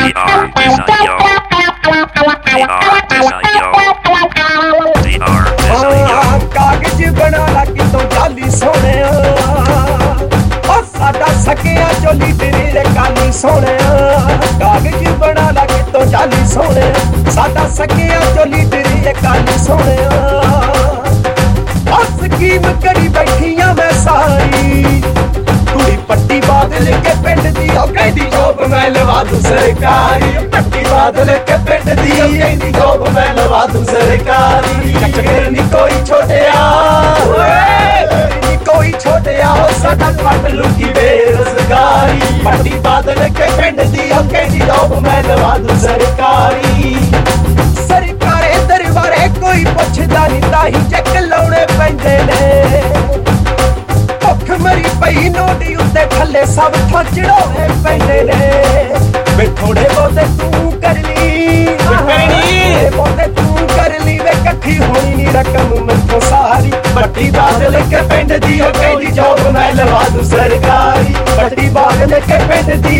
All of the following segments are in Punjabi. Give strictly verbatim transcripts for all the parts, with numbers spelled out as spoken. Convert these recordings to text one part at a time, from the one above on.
are Desio. They are Desio. They are Desio. ਕਾਗਜ਼ ਬਣਾ ਲਾ ਕਿਤੋਂ ਜਾਲੀ ਸੋਹਣਿਆ ਓ ਸਾਡਾ ਸਕਿਆ ਚੋਲੀ ਤੇਰੇ ਕਾਲੀ ਸੋਹਣਿਆ ਕਾਗਜ਼ ਬਣਾ ਲਾ ਕਿਤੋਂ ਜਾਲੀ ਸੋਹਣਿਆ ਸਾਡਾ ਸਕਿਆ ਚੋਲੀ ਤੇਰੇ ਕਾਲੀ ਸੋਹਣਿਆ ਓ ਸਕੀਮ ਕਰੀ ਬੈਠੀਆਂ ਮੈਂ ਸਾਰੀ ਕੁੜੀ ਪੱਟੀ ਬਾਦਲ ਕੇ ਪਿੰਡ ਦੀ ਉਹ ਕਹਿੰਦੀ ਜੋਬ ਮੈਂ ਲਵਾ ਦੂੰ ਸਰਕਾਰੀ ਪੱਟੀ ਬਾਦਲ ਕੇ ਪਿੰਡ ਦੀ ਉਹ ਕਹਿੰਦੀ ਜੋਬ ਮੈਂ ਲਵਾ ਦੂੰ ਸਰਕਾਰੀ ਚੱਕਰ ਨੀ ਕੋਈ ਛੋਟਿਆ ਓਏ ਨੀ ਕੋਈ ਛੋਟਿਆ ਉਹ ਸਾਡਾ ਪੱਟ ਲੁਕੀ ਬੇਰੁਜ਼ਗਾਰੀ ਪੱਟੀ ਬਾਦਲ ਕੇ ਪਿੰਡ ਦੀ ਉਹ ਕਹਿੰਦੀ ਜੋਬ ਮੈਂ ਲਵਾ ਦੂੰ ਸਰਕਾਰੀ ਸਰਕਾਰੇ ਦਰਬਾਰੇ ਕੋਈ ਪੁੱਛਦਾ ਨੀ ਤਾਂ ਹੀ ਚੱਕ ਲਾਉਣੇ ਪੈਂਦੇ ਨੇ ਭੁੱਖ ਮਰੀ ਪਈ ਨੋਟੀ ਉੱਤੇ ਥੱਲੇ ਸਭ ਥਾਂ ਚੜਾਉਣੇ ਪੈਂਦੇ ਨੇ ਵੇ ਥੋੜੇ ਬਹੁਤੇ ਤੂੰ ਕਰ ਲਈ ਥੋੜੇ ਬਹੁਤੇ ਤੂੰ ਕਰ ਲਈ ਵੇ ਇਕੱਠੀ ਹੋਣੀ ਨੀ ਰਕਮ ਮੈਥੋਂ ਸਾਰੀ ਪੱਟੀ ਬਾਦਲ ਕੇ ਪਿੰਡ ਦੀ ਉਹ ਕਹਿੰਦੀ ਜੋਬ ਮੈਂ ਲਵਾ ਦੂੰ ਸਰਕਾਰੀ ਪੱਟੀ ਬਾਦਲ ਕੇ ਪਿੰਡ ਦੀ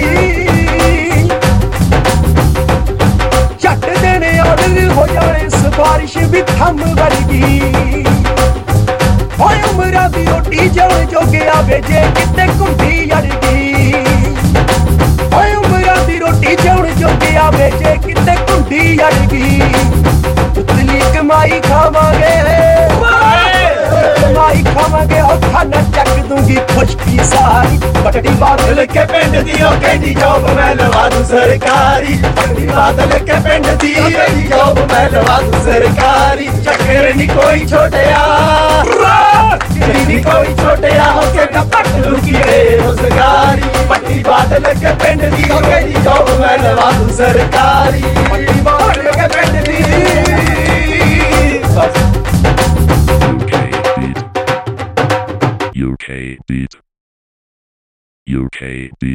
ਛੱਟ ਦੇਣੇ ਆਰਡਰ ਹੋ ਜਾਣੇ ਸਿਫਾਰਿਸ਼ ਵੀ ਥੰਮ ਵਰਗੀ ਓਏ ਉਮਰਾਂ ਦੀ ਰੋਟੀ ਜਾਣ ਜੋਗਿਆ ਵੇ ਜੇ ਕਿਤੇ ਘੁੰਡੀ ਅੜਗੀ ਓਏ ਉਮਰਾਂ ਦੀ ਰੋਟੀ ਜਾਣ ਜੋਗਿਆ ਵੇ ਜੇ ਕਿਤੇ ਘੁੰਡੀ ਅੜਗੀ ਉਤਲੀ ਕਮਾਈ ਖਾਵਾਂਗੇ ਕਮਾਈ ਖਾਵਾਂਗੇ ਉਹ ਖਾਣਾ ਚੱਕ ਦੂੰਗੀ ਖੁਸ਼ਕੀ ਸਾਰੀ ਪੱਟੀ ਬਾਦਲ ਕੇ ਪਿੰਡ ਦੀ ਉਹ ਕਹਿੰਦੀ ਜੋਬ ਮੈਂ ਲਵਾ ਦੂੰ ਸਰਕਾਰੀ ਪੱਟੀ ਬਾਦਲ ਕੇ ਪਿੰਡ ਦੀ ਉਹ ਕਹਿੰਦੀ ਜੋਬ ਮੈਂ ਲਵਾ ਦੂੰ ਸਰਕਾਰੀ ਚੱਕਰ ਨੀ ਕੋਈ ਛੋਟਿਆ ਨੀ ਕੋਈ ਛੋਟਿਆ ਹੋ ਕੇ ਨਾ ਪੱਟ ਲੁਕੀ ਬੇਰੁਜ਼ਗਾਰੀ ਪੱਟੀ ਬਾਦਲ ਕੇ ਪਿੰਡ ਦੀ ਉਹ ਕਹਿੰਦੀ ਜੋਬ ਮੈਂ ਲਵਾ ਦੂੰ ਸਰਕਾਰੀ ਪੱਟੀ ਬਾਦਲ ਕੇ ਪਿੰਡ ਦੀ U K beat. U K beat.